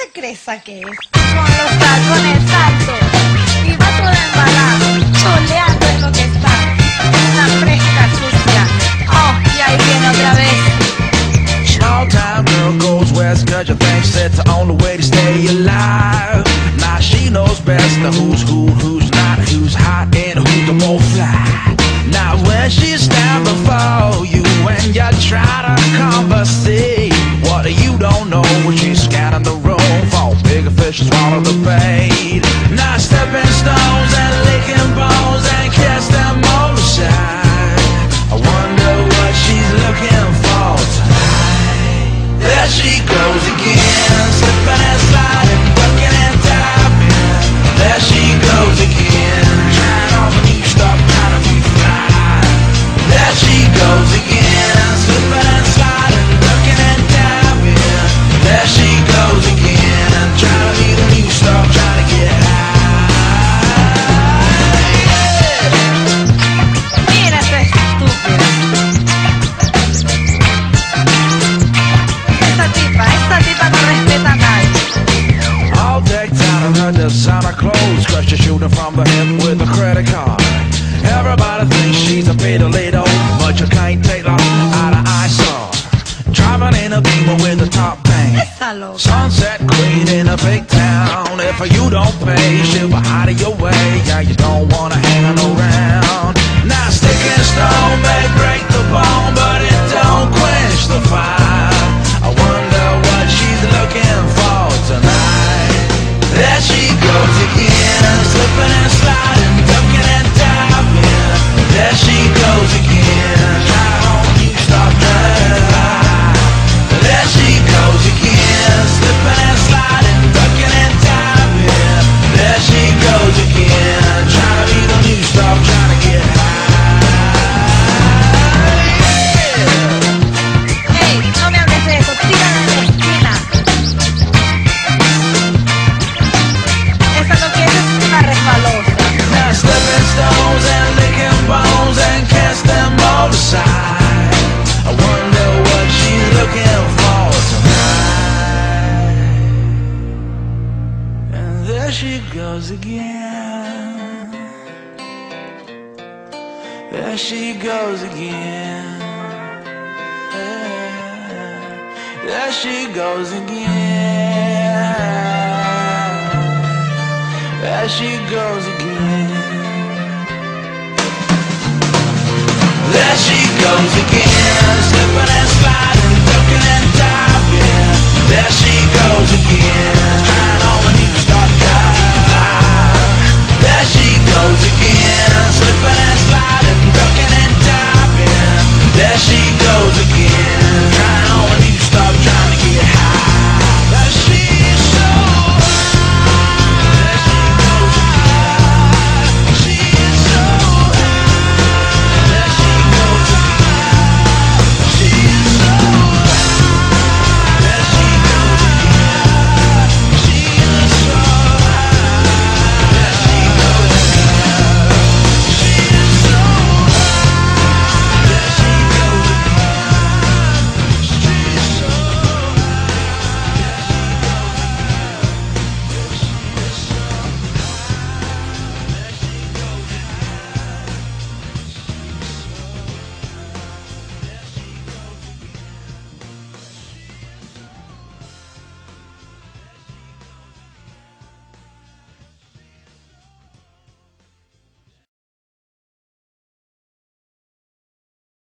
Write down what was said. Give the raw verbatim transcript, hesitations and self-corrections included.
te crees que es? Con los tacones altos y va toda embalada, choleando en lo que está. Una fresca sucia. Oh, y ahí viene otra vez. Small town girl goes west cause you think it's the only way to stay alive. Now she knows best the who's who, who's not, who's hot and who the won't fly. Now when she's stand before you and you try to conversate, what you don't know when she's scanning the room for bigger fish to swallow the bait. Now stepping stones and licking bones and cast them all aside. I wonder what she's looking for tonight. There she goes again, slipping and sliding, bucking and diving. There she goes again, trying on the new stuff, trying to be fly. There she goes again, slipping and sliding, bucking and diving. There she goes again, trying to be the new stuff, trying to get high. Yeah. Mira esta estúpida. Esta tipa, esta tipa no respeta a nadie. All decked out in her designer clothes, cause she's shooting from the hip with a credit card. Everybody thinks she's a fiddle-lito, but you can't take her out of eyesight. Driving in a Beamer with a top bang. Esa loca. Sunset queen in a big town. If you don't pay, she'll be out of your way. Yeah, you don't wanna hang around. Now stick and stone may break the bone, but it don't quench the fire. I wonder what she's looking for tonight. There she goes again, slipping and sliding, ducking and diving. There she goes again, trying on you stop driving. There she goes again, slipping and sliding, ducking and diving. There she goes again, trying to be the new stuff, trying to get high. Ey, no me hables de eso, tírala en la esquina. Esa lo que es es una resbalosa. Now slipping stones and licking bones and cast them all aside. I wonder what she's looking for tonight. And there she goes again. There she goes again. There she goes again. There she goes again.